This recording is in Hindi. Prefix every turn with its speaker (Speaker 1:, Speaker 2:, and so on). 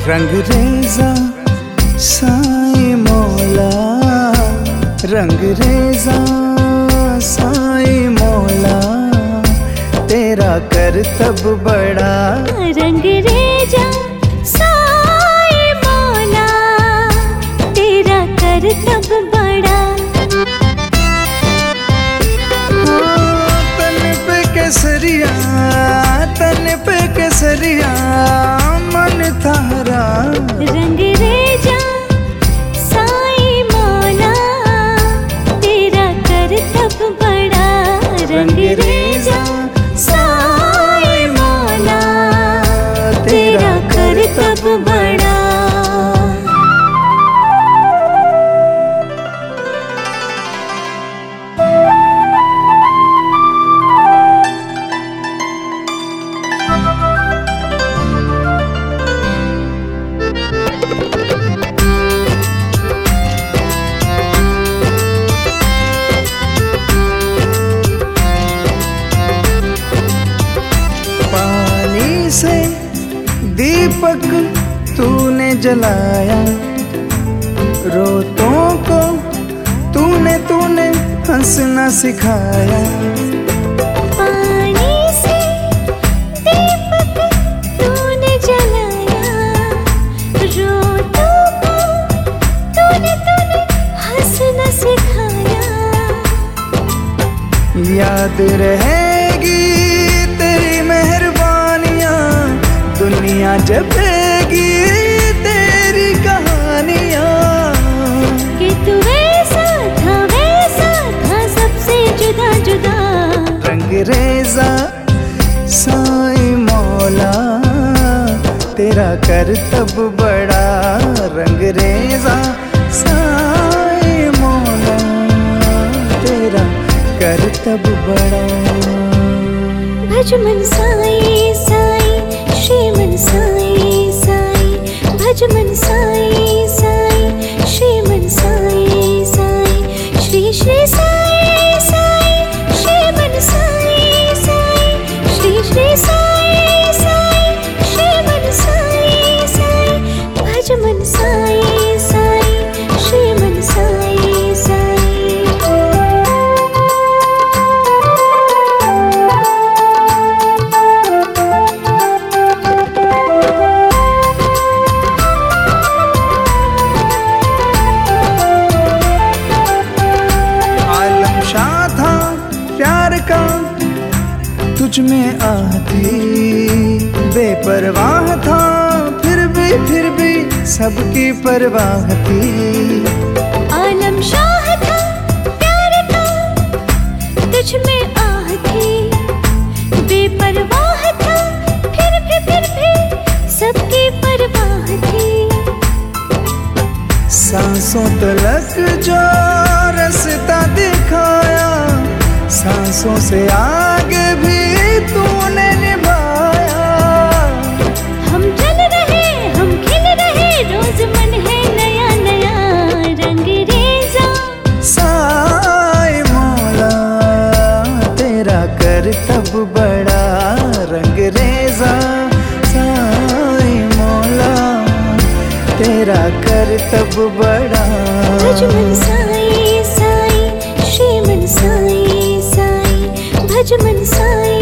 Speaker 1: रंगरेज़ा साईं मौला, रंगरेज़ा साईं मौला, तेरा करतब बड़ा।
Speaker 2: रंगरेज़ा साईं मौला, तेरा करतब बड़ा।
Speaker 1: तन पे केसरिया, तन पे केसरिया, मन थारा।
Speaker 2: रंगरेज़ा साईं मौला, तेरा करतब बड़ा। रंगरेज़ा साईं मौला, तेरा करतब बड़ा।
Speaker 1: पानी से दीपक तूने जलाया, रोतों को तूने तूने हंसना सिखाया।
Speaker 2: पानी से दीपक तूने जलाया, रोतों को तूने तूने हंसना सिखाया।
Speaker 1: याद रहेगी तेरी मेहरबानियाँ, दुनिया जपेगी तेरी कहानियाँ।
Speaker 2: कि तू वैसा था सबसे जुदा जुदा।
Speaker 1: रंगरेज़ा साईं मौला, तेरा करतब बड़ा। रंगरेज़ा साईं मौला, तेरा करतब बड़ा।
Speaker 2: भज मन साईं साईं, श्री मन साईं साईं। भज मन साईं साईं, श्री मन साईं साईं। श्री श्री साईं साईं, श्री मन साईं साईं। श्री श्री साईं साईं, श्री मन साईं साईं। भज मन साईं साईं, श्री मन साईं साईं।
Speaker 1: प्यार का तुझ में आह थी, बेपरवाह था फिर भी सबकी परवाह थी।
Speaker 2: आलम शाह था प्यार का तुझ में आह थी, बेपरवाह था फिर भी सबकी परवाह थी।
Speaker 1: सांसों तलक जो रास्ता दिखाया, सांसों से आगे भी तूने निभाया।
Speaker 2: हम चल रहे हम खिल रहे, रोज मन है नया नया। रंगरेज़ा
Speaker 1: साईं मौला, तेरा करतब बड़ा। रंगरेज़ा साईं मौला, तेरा करतब बड़ा।
Speaker 2: भज मन साईं साईं, श्री मन साईं साईं। भज मन साईं